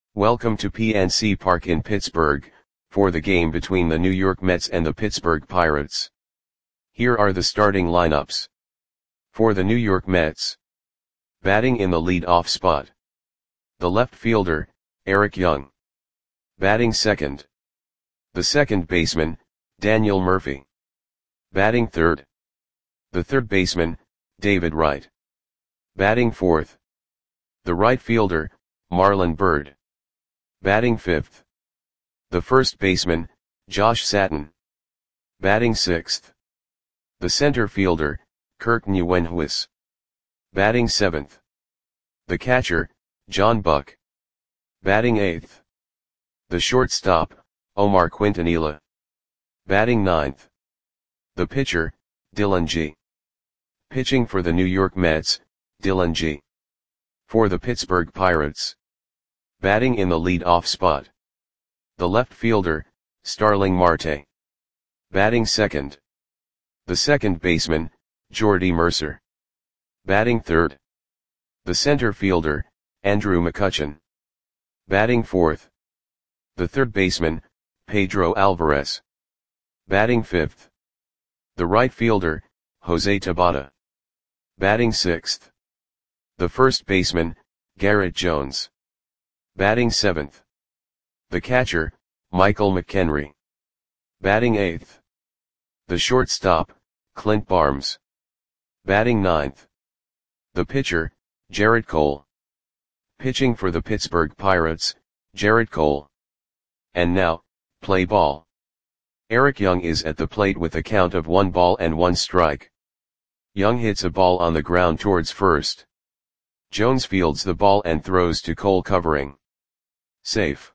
Welcome to PNC Park in Pittsburgh, for the game between the New York Mets and the Pittsburgh Pirates. Here are the starting lineups. For the New York Mets. Batting in the lead-off spot. The left fielder, Eric Young. Batting second. The second baseman, Daniel Murphy. Batting third. The third baseman, David Wright. Batting fourth. The right fielder, Marlon Byrd. Batting fifth. The first baseman, Josh Satin. Batting sixth. The center fielder, Kirk Nieuwenhuis. Batting seventh. The catcher, John Buck. Batting eighth. The shortstop, Omar Quintanilla. Batting ninth. The pitcher, Dillon Gee. Pitching for the New York Mets, Dillon Gee. For the Pittsburgh Pirates. Batting in the lead-off spot. The left fielder, Starling Marte. Batting second. The second baseman, Jordy Mercer. Batting third. The center fielder, Andrew McCutchen. Batting fourth. The third baseman, Pedro Alvarez. Batting fifth. The right fielder, Jose Tabata. Batting sixth. The first baseman, Garrett Jones. Batting seventh. The catcher, Michael McHenry. Batting eighth. The shortstop, Clint Barnes. Batting ninth. The pitcher, Gerrit Cole. Pitching for the Pittsburgh Pirates, Gerrit Cole. And now, play ball. Eric Young is at the plate with a count of 1 strike. Young hits a ball on the ground towards first. Jones fields the ball and throws to Cole covering. Safe.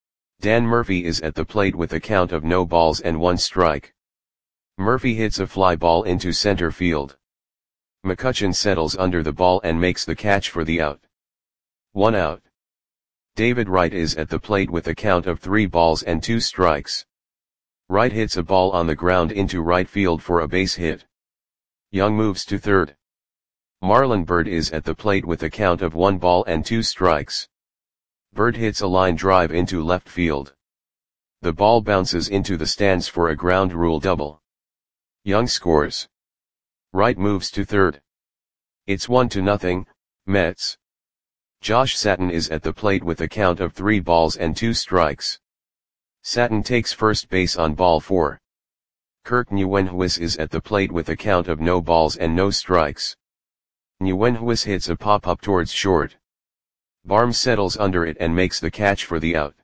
Dan Murphy is at the plate with a count of 1 strike. Murphy hits a fly ball into center field. McCutchen settles under the ball and makes the catch for the out. 1 out. David Wright is at the plate with a count of 3 strikes. Wright hits a ball on the ground into right field for a base hit. Young moves to third. Marlon Byrd is at the plate with a count of 1 strikes. Byrd hits a line drive into left field. The ball bounces into the stands for a ground rule double. Young scores. Wright moves to third. It's 1-0, Mets. Josh Satin is at the plate with a count of 3 strikes. Satin takes first base on ball 4. Kirk Nieuwenhuis is at the plate with a count of no strikes. Nieuwenhuis hits a pop-up towards short. Barnes settles under it and makes the catch for the out.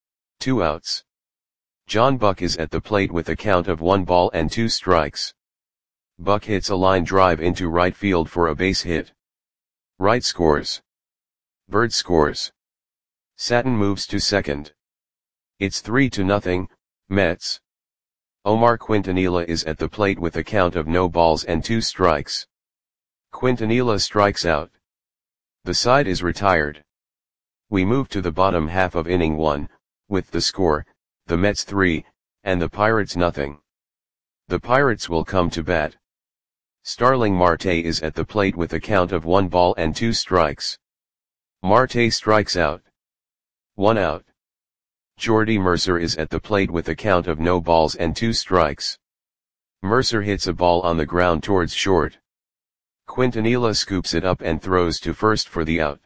2 outs. John Buck is at the plate with a count of 1 strikes. Buck hits a line drive into right field for a base hit. Wright scores. Byrd scores. Satin moves to second. It's 3-0, Mets. Omar Quintanilla is at the plate with a count of no strikes. Quintanilla strikes out. The side is retired. We move to the bottom half of inning 1, with the score, the Mets 3, and the Pirates 0. The Pirates will come to bat. Starling Marte is at the plate with a count of 1 strikes. Marte strikes out. 1 out. Jordy Mercer is at the plate with a count of no strikes. Mercer hits a ball on the ground towards short. Quintanilla scoops it up and throws to first for the out.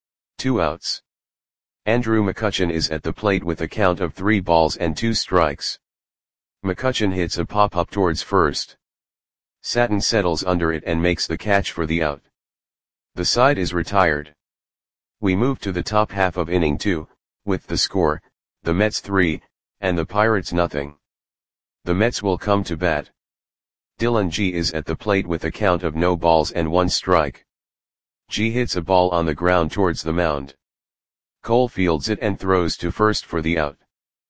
2 outs. Andrew McCutchen is at the plate with a count of 3 strikes. McCutchen hits a pop-up towards first. Satin settles under it and makes the catch for the out. The side is retired. We move to the top half of inning 2, with the score, the Mets 3, and the Pirates 0. The Mets will come to bat. Dillon Gee is at the plate with a count of no strike. Gee hits a ball on the ground towards the mound. Cole fields it and throws to first for the out.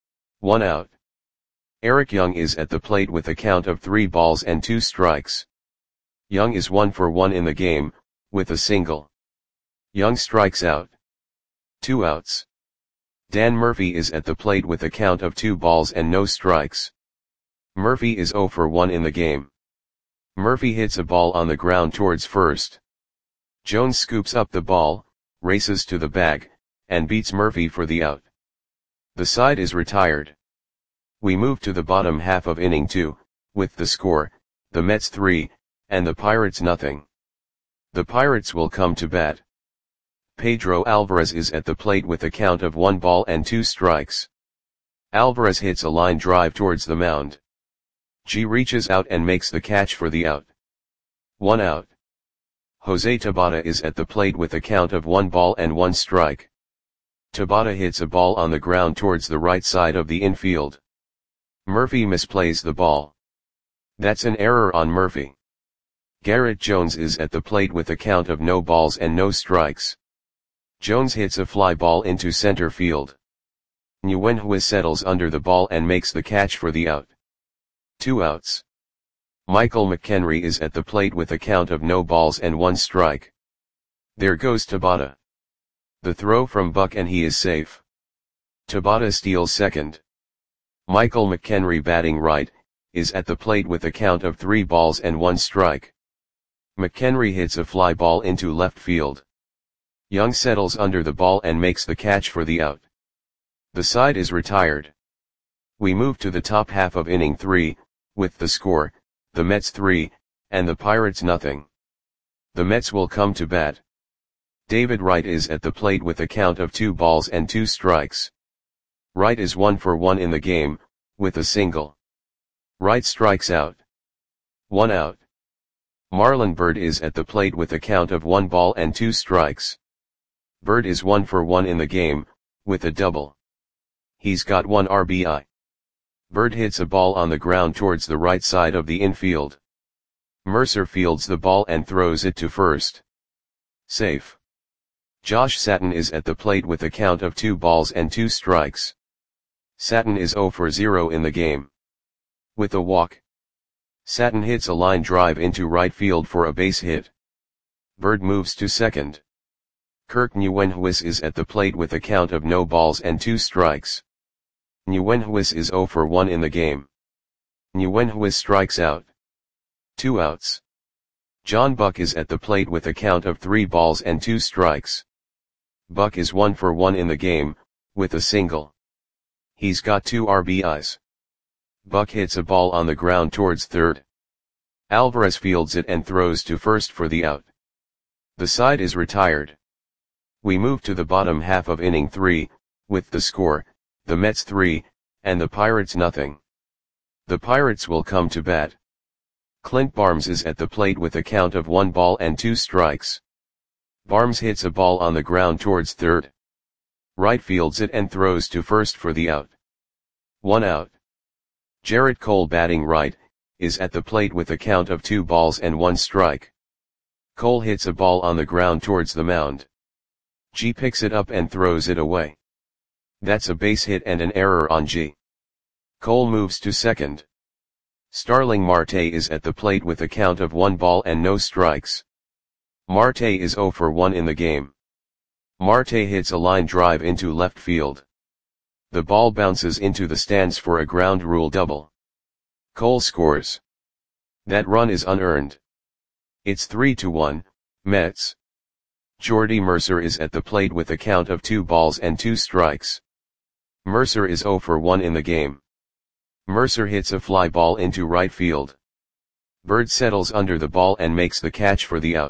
1 out. Eric Young is at the plate with a count of 3 strikes. Young is 1 for 1 in the game, with a single. Young strikes out. 2 outs. Dan Murphy is at the plate with a count of 2 strikes. Murphy is 0 for 1 in the game. Murphy hits a ball on the ground towards first. Jones scoops up the ball, races to the bag, and beats Murphy for the out. The side is retired. We move to the bottom half of inning 2, with the score, the Mets 3, and the Pirates nothing. The Pirates will come to bat. Pedro Alvarez is at the plate with a count of 1 ball and 2 strikes. Alvarez hits a line drive towards the mound. G reaches out and makes the catch for the out. 1 out. Jose Tabata is at the plate with a count of 1 ball and 1 strike. Tabata hits a ball on the ground towards the right side of the infield. Murphy misplays the ball. That's an error on Murphy. Garrett Jones is at the plate with a count of no balls and no strikes. Jones hits a fly ball into center field. Nguyen settles under the ball and makes the catch for the out. 2 outs. Michael McHenry is at the plate with a count of no balls and 1 strike. There goes Tabata. The throw from Buck and he is safe. Tabata steals second. Michael McHenry, batting right, is at the plate with a count of 3 balls and 1 strike. McHenry hits a fly ball into left field. Young settles under the ball and makes the catch for the out. The side is retired. We move to the top half of inning 3, with the score, the Mets 3, and the Pirates nothing. The Mets will come to bat. David Wright is at the plate with a count of 2 balls and 2 strikes. Wright is 1 for 1 in the game, with a single. Wright strikes out. 1 out. Marlon Byrd is at the plate with a count of 1 ball and 2 strikes. Byrd is 1 for 1 in the game, with a double. He's got 1 RBI. Byrd hits a ball on the ground towards the right side of the infield. Mercer fields the ball and throws it to first. Safe. Josh Satin is at the plate with a count of 2 balls and 2 strikes. Satin is 0 for 0 in the game. With a walk. Satin hits a line drive into right field for a base hit. Byrd moves to second. Kirk Nguyen is at the plate with a count of no balls and 2 strikes. Nguyen is 0 for 1 in the game. Nguyen strikes out. 2 outs. John Buck is at the plate with a count of 3 balls and 2 strikes. Buck is 1 for 1 in the game, with a single. He's got 2 RBIs. Buck hits a ball on the ground towards third. Alvarez fields it and throws to first for the out. The side is retired. We move to the bottom half of inning 3, with the score, the Mets 3, and the Pirates nothing. The Pirates will come to bat. Clint Barnes is at the plate with a count of 1 ball and 2 strikes. Barnes hits a ball on the ground towards third. Right fields it and throws to first for the out. 1 out. Jarrett Cole, batting right, is at the plate with a count of 2 balls and 1 strike. Cole hits a ball on the ground towards the mound. G picks it up and throws it away. That's a base hit and an error on G. Cole moves to second. Starling Marte is at the plate with a count of 1 ball and no strikes. Marte is 0 for 1 in the game. Marte hits a line drive into left field. The ball bounces into the stands for a ground rule double. Cole scores. That run is unearned. It's 3-1, Mets. Jordy Mercer is at the plate with a count of 2 balls and 2 strikes. Mercer is 0 for 1 in the game. Mercer hits a fly ball into right field. Byrd settles under the ball and makes the catch for the out.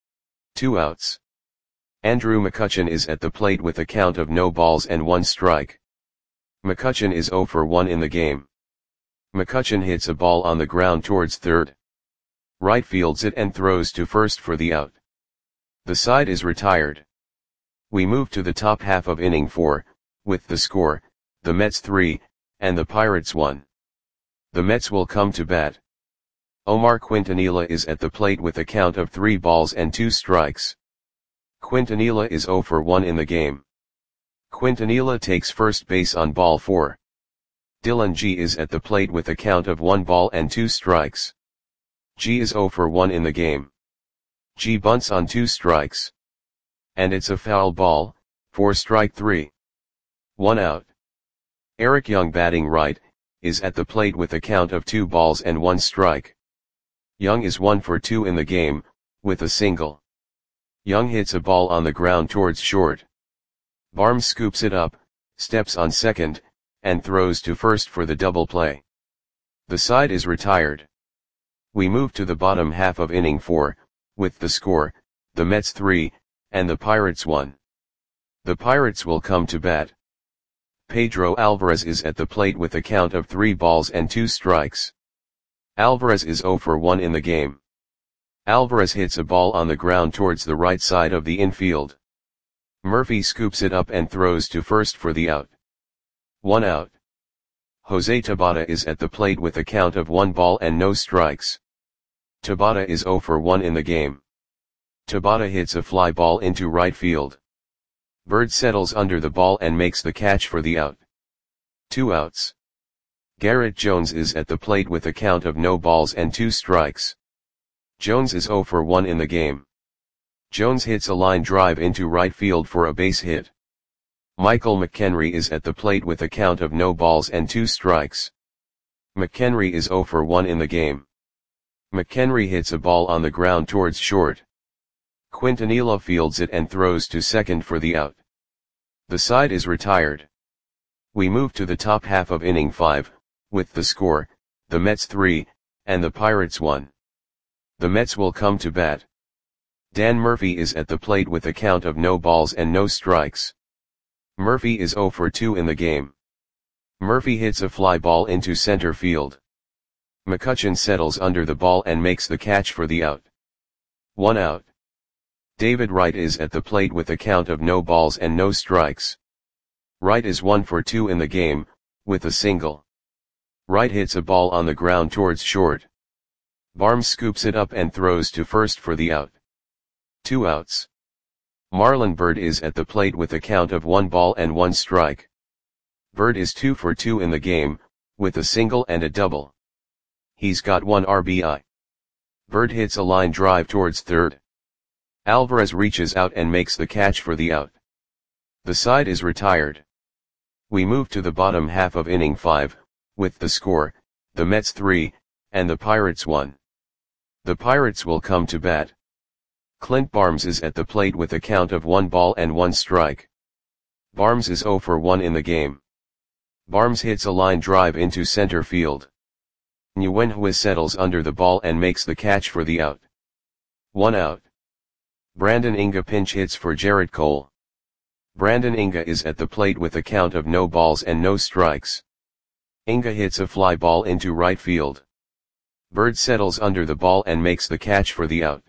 2 outs. Andrew McCutchen is at the plate with a count of no balls and 1 strike. McCutchen is 0 for 1 in the game. McCutchen hits a ball on the ground towards third. Right fields it and throws to first for the out. The side is retired. We move to the top half of inning 4, with the score, the Mets 3, and the Pirates 1. The Mets will come to bat. Omar Quintanilla is at the plate with a count of 3 balls and 2 strikes. Quintanilla is 0 for 1 in the game. Quintanilla takes first base on ball 4. Dylan G is at the plate with a count of 1 ball and 2 strikes. G is 0 for 1 in the game. G bunts on 2 strikes. And it's a foul ball, for strike 3. 1 out. Eric Young, batting right, is at the plate with a count of 2 balls and 1 strike. Young is 1 for 2 in the game, with a single. Young hits a ball on the ground towards short. Barnes scoops it up, steps on second, and throws to first for the double play. The side is retired. We move to the bottom half of inning 4, with the score, the Mets 3, and the Pirates 1. The Pirates will come to bat. Pedro Alvarez is at the plate with a count of 3 balls and 2 strikes. Alvarez is 0 for 1 in the game. Alvarez hits a ball on the ground towards the right side of the infield. Murphy scoops it up and throws to first for the out. 1 out. Jose Tabata is at the plate with a count of 1 ball and no strikes. Tabata is 0 for 1 in the game. Tabata hits a fly ball into right field. Bird settles under the ball and makes the catch for the out. 2 outs. Garrett Jones is at the plate with a count of no balls and 2 strikes. Jones is 0 for 1 in the game. Jones hits a line drive into right field for a base hit. Michael McHenry is at the plate with a count of no balls and 2 strikes. McHenry is 0 for 1 in the game. McHenry hits a ball on the ground towards short. Quintanilla fields it and throws to second for the out. The side is retired. We move to the top half of inning 5, with the score, the Mets 3, and the Pirates 1. The Mets will come to bat. Dan Murphy is at the plate with a count of no balls and no strikes. Murphy is 0 for 2 in the game. Murphy hits a fly ball into center field. McCutchen settles under the ball and makes the catch for the out. 1 out. David Wright is at the plate with a count of no balls and no strikes. Wright is 1 for 2 in the game, with a single. Wright hits a ball on the ground towards short. Barnes scoops it up and throws to first for the out. 2 outs. Marlon Byrd is at the plate with a count of 1 ball and 1 strike. Byrd is 2 for 2 in the game, with a single and a double. He's got 1 RBI. Byrd hits a line drive towards third. Alvarez reaches out and makes the catch for the out. The side is retired. We move to the bottom half of inning 5, with the score, the Mets 3, and the Pirates 1. The Pirates will come to bat. Clint Barnes is at the plate with a count of 1 ball and 1 strike. Barnes is 0 for 1 in the game. Barnes hits a line drive into center field. Nguyen settles under the ball and makes the catch for the out. 1 out. Brandon Inga pinch hits for Jarrett Cole. Brandon Inga is at the plate with a count of no balls and no strikes. Inga hits a fly ball into right field. Byrd settles under the ball and makes the catch for the out.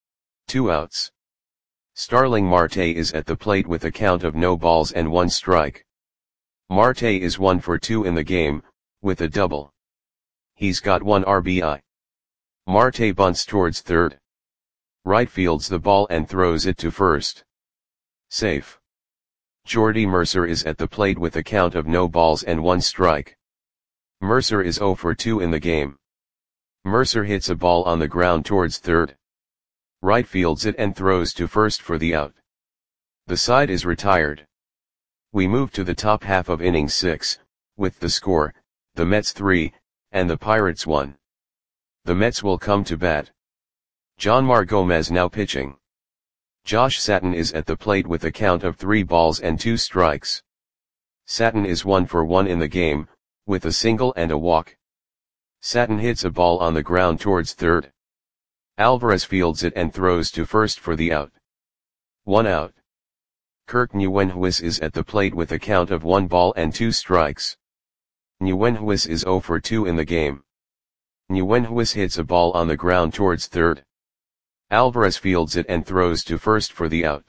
2 outs. Starling Marte is at the plate with a count of no balls and 1 strike. Marte is 1 for 2 in the game, with a double. He's got 1 RBI. Marte bunts towards third. Right fields the ball and throws it to first. Safe. Jordy Mercer is at the plate with a count of no balls and 1 strike. Mercer is 0 for 2 in the game. Mercer hits a ball on the ground towards third. Right fields it and throws to first for the out. The side is retired. We move to the top half of inning 6, with the score, the Mets 3, and the Pirates 1. The Mets will come to bat. Jonmar Gomez now pitching. Josh Satin is at the plate with a count of 3 balls and 2 strikes. Satin is 1 for 1 in the game, with a single and a walk. Satin hits a ball on the ground towards third. Alvarez fields it and throws to first for the out. 1 out. Kirk Nguyen is at the plate with a count of 1 ball and 2 strikes. Nguyen is 0 for 2 in the game. Nguyen hits a ball on the ground towards third. Alvarez fields it and throws to first for the out.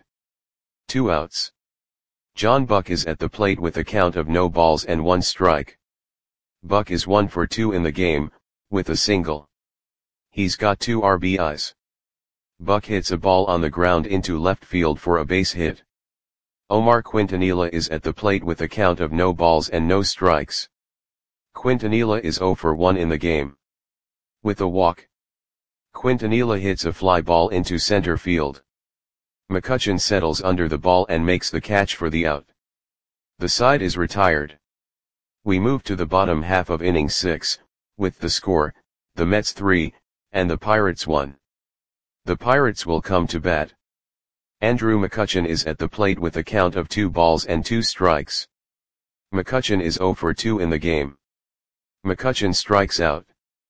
2 outs. John Buck is at the plate with a count of no balls and 1 strike. Buck is 1 for 2 in the game, with a single. He's got 2 RBIs. Buck hits a ball on the ground into left field for a base hit. Omar Quintanilla is at the plate with a count of no balls and no strikes. Quintanilla is 0 for 1 in the game. With a walk. Quintanilla hits a fly ball into center field. McCutchen settles under the ball and makes the catch for the out. The side is retired. We move to the bottom half of inning 6, with the score, the Mets 3, and the Pirates 1. The Pirates will come to bat. Andrew McCutchen is at the plate with a count of 2 balls and 2 strikes. McCutchen is 0 for 2 in the game. McCutchen strikes out.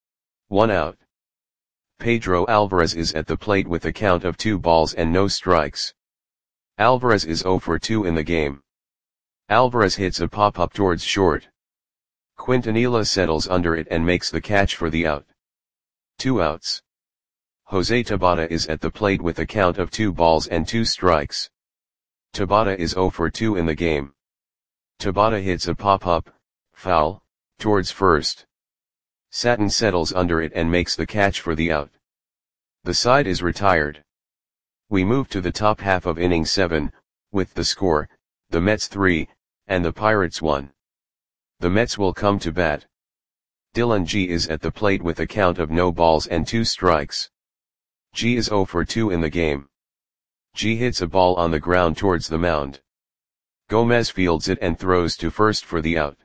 1 out. Pedro Alvarez is at the plate with a count of 2 balls and no strikes. Alvarez is 0 for 2 in the game. Alvarez hits a pop-up towards short. Quintanilla settles under it and makes the catch for the out. 2 outs. Jose Tabata is at the plate with a count of 2 balls and 2 strikes. Tabata is 0 for 2 in the game. Tabata hits a pop-up, foul, towards first. Satin settles under it and makes the catch for the out. The side is retired. We move to the top half of inning 7, with the score, the Mets 3, and the Pirates 1. The Mets will come to bat. Dylan G is at the plate with a count of no balls and 2 strikes. G is 0 for 2 in the game. G hits a ball on the ground towards the mound. Gomez fields it and throws to first for the out.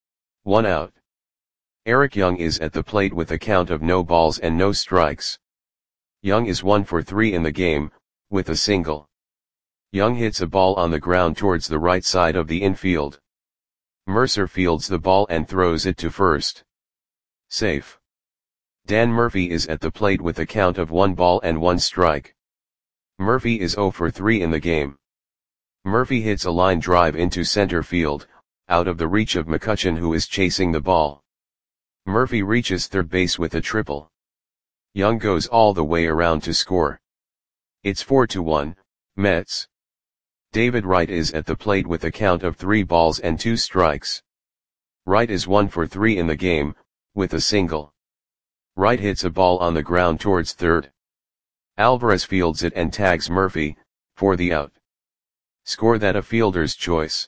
1 out. Eric Young is at the plate with a count of no balls and no strikes. Young is 1 for 3 in the game, with a single. Young hits a ball on the ground towards the right side of the infield. Mercer fields the ball and throws it to first. Safe. Dan Murphy is at the plate with a count of 1 ball and 1 strike. Murphy is 0 for 3 in the game. Murphy hits a line drive into center field, out of the reach of McCutchen, who is chasing the ball. Murphy reaches third base with a triple. Young goes all the way around to score. It's 4-1, Mets. David Wright is at the plate with a count of 3 balls and 2 strikes. Wright is 1 for 3 in the game, with a single. Wright hits a ball on the ground towards third. Alvarez fields it and tags Murphy, for the out. Score that a fielder's choice.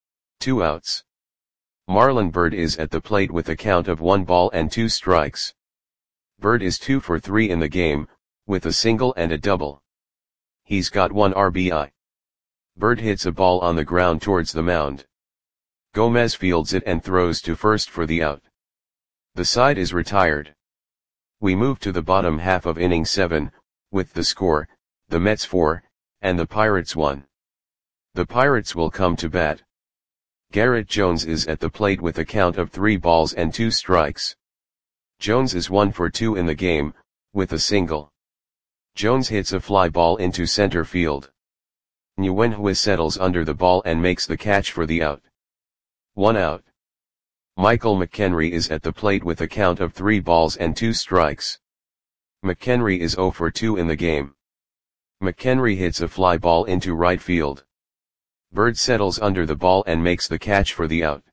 2 outs. Marlon Byrd is at the plate with a count of 1 ball and 2 strikes. Byrd is 2 for 3 in the game, with a single and a double. He's got 1 RBI. Byrd hits a ball on the ground towards the mound. Gomez fields it and throws to first for the out. The side is retired. We move to the bottom half of inning 7, with the score, the Mets 4, and the Pirates 1. The Pirates will come to bat. Garrett Jones is at the plate with a count of 3 balls and 2 strikes. Jones is 1 for 2 in the game, with a single. Jones hits a fly ball into center field. Nguyen settles under the ball and makes the catch for the out. 1 out. Michael McHenry is at the plate with a count of 3 balls and 2 strikes. McHenry is 0 for 2 in the game. McHenry hits a fly ball into right field. Byrd settles under the ball and makes the catch for the out.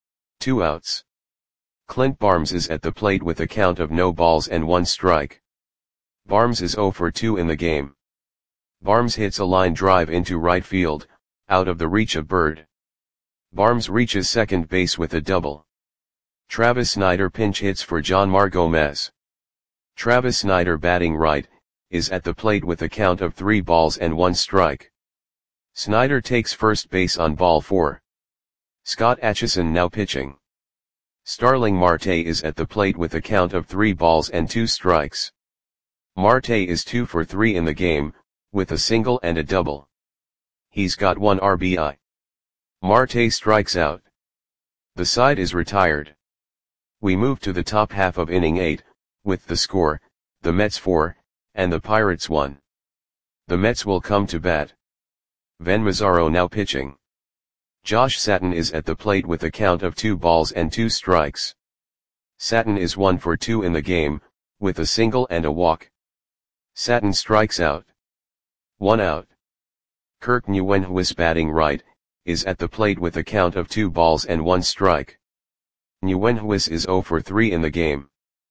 2 outs. Clint Barnes is at the plate with a count of no balls and 1 strike. Barnes is 0 for 2 in the game. Barnes hits a line drive into right field, out of the reach of Byrd. Barnes reaches second base with a double. Travis Snider pinch hits for Jonmar Gomez. Travis Snider, batting right, is at the plate with a count of 3 balls and 1 strike. Snider takes first base on ball 4. Scott Atchison now pitching. Starling Marte is at the plate with a count of 3 balls and 2 strikes. Marte is 2 for 3 in the game, with a single and a double. He's got 1 RBI. Marte strikes out. The side is retired. We move to the top half of inning 8, with the score, the Mets 4, and the Pirates 1. The Mets will come to bat. Ven Mazzaro now pitching. Josh Satin is at the plate with a count of 2 balls and 2 strikes. Satin is 1 for 2 in the game, with a single and a walk. Satin strikes out. 1 out. Kirk Nguyen, batting right, is at the plate with a count of 2 balls and 1 strike. Nguyen is 0 for 3 in the game.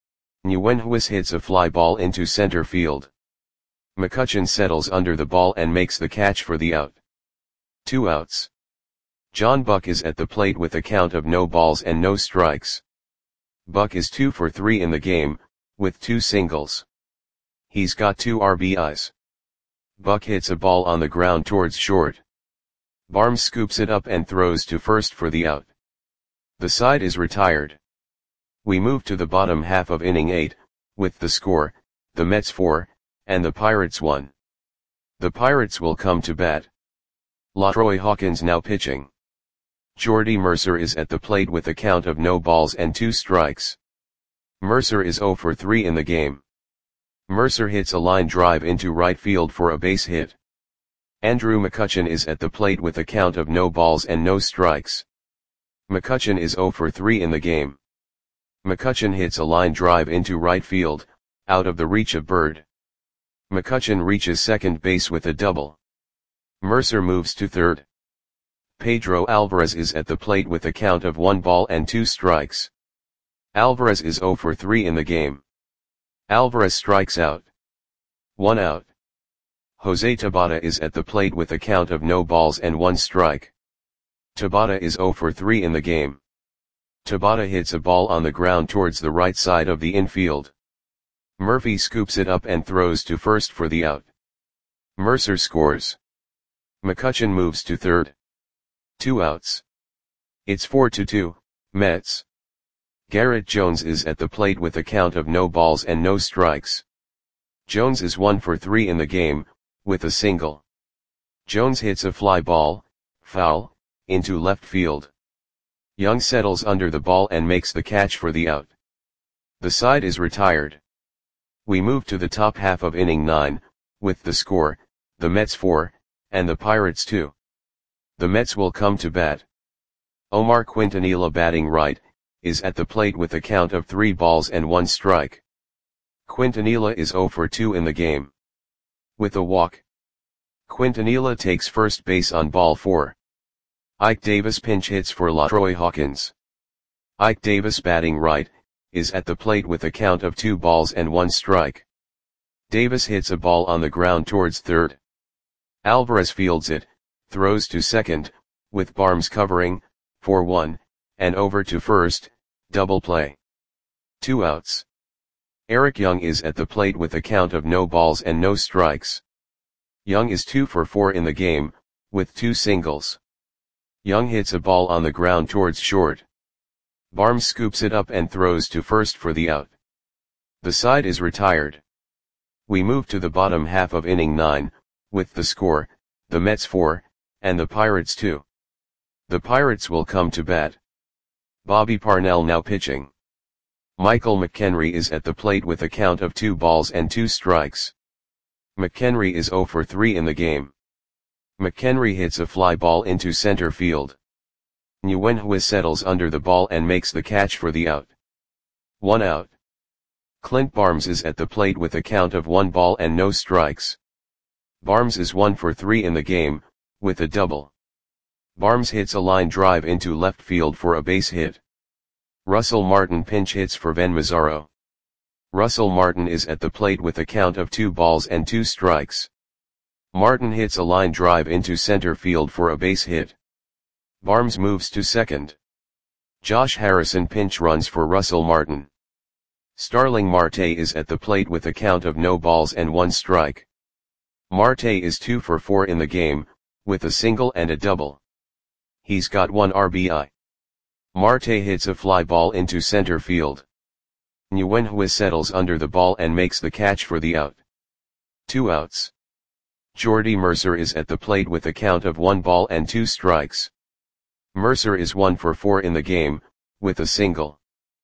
Nguyen hits a fly ball into center field. McCutchen settles under the ball and makes the catch for the out. 2 outs. John Buck is at the plate with a count of no balls and no strikes. Buck is 2 for 3 in the game, with 2 singles. He's got 2 RBIs. Buck hits a ball on the ground towards short. Barnes scoops it up and throws to first for the out. The side is retired. We move to the bottom half of inning 8, with the score, the Mets 4, and the Pirates 1. The Pirates will come to bat. LaTroy Hawkins now pitching. Jordy Mercer is at the plate with a count of no balls and 2 strikes. Mercer is 0 for 3 in the game. Mercer hits a line drive into right field for a base hit. Andrew McCutchen is at the plate with a count of no balls and no strikes. McCutchen is 0 for 3 in the game. McCutchen hits a line drive into right field, out of the reach of Bird. McCutchen reaches second base with a double. Mercer moves to third. Pedro Alvarez is at the plate with a count of 1 ball and 2 strikes. Alvarez is 0 for 3 in the game. Alvarez strikes out. 1 out. Jose Tabata is at the plate with a count of no balls and 1 strike. Tabata is 0 for 3 in the game. Tabata hits a ball on the ground towards the right side of the infield. Murphy scoops it up and throws to first for the out. Mercer scores. McCutchen moves to third. 2 outs. It's 4-2, Mets. Garrett Jones is at the plate with a count of no balls and no strikes. Jones is 1 for 3 in the game, with a single. Jones hits a fly ball, foul, into left field. Young settles under the ball and makes the catch for the out. The side is retired. We move to the top half of inning 9, with the score, the Mets 4, and the Pirates 2. The Mets will come to bat. Omar Quintanilla, batting right, is at the plate with a count of 3 balls and 1 strike. Quintanilla is 0 for 2 in the game. With a walk. Quintanilla takes first base on ball 4. Ike Davis pinch hits for LaTroy Hawkins. Ike Davis, batting right, is at the plate with a count of 2 balls and 1 strike. Davis hits a ball on the ground towards third. Alvarez fields it, throws to second, with Barnes covering, 4-1, and over to first, double play. 2 outs. Eric Young is at the plate with a count of no balls and no strikes. Young is 2 for 4 in the game, with 2 singles. Young hits a ball on the ground towards short. Barnes scoops it up and throws to first for the out. The side is retired. We move to the bottom half of inning 9, with the score, the Mets 4, and the Pirates 2. The Pirates will come to bat. Bobby Parnell now pitching. Michael McHenry is at the plate with a count of 2 balls and 2 strikes. McHenry is 0 for 3 in the game. McHenry hits a fly ball into center field. Nguyenhue settles under the ball and makes the catch for the out. 1 out. Clint Barnes is at the plate with a count of 1 ball and no strikes. Barnes is 1 for 3 in the game, with a double. Barnes hits a line drive into left field for a base hit. Russell Martin pinch hits for Ben Mazzaro. Russell Martin is at the plate with a count of 2 balls and 2 strikes. Martin hits a line drive into center field for a base hit. Barnes moves to second. Josh Harrison pinch runs for Russell Martin. Starling Marte is at the plate with a count of no balls and 1 strike. Marte is 2 for 4 in the game, with a single and a double. He's got 1 RBI. Marte hits a fly ball into center field. Nguyenhue settles under the ball and makes the catch for the out. 2 outs. Jordy Mercer is at the plate with a count of 1 ball and 2 strikes. Mercer is 1 for 4 in the game, with a single.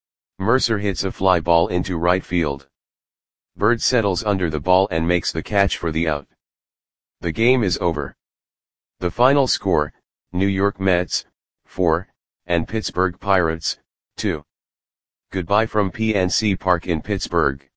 Mercer hits a fly ball into right field. Bird settles under the ball and makes the catch for the out. The game is over. The final score, New York Mets, 4, and Pittsburgh Pirates, 2. Goodbye from PNC Park in Pittsburgh.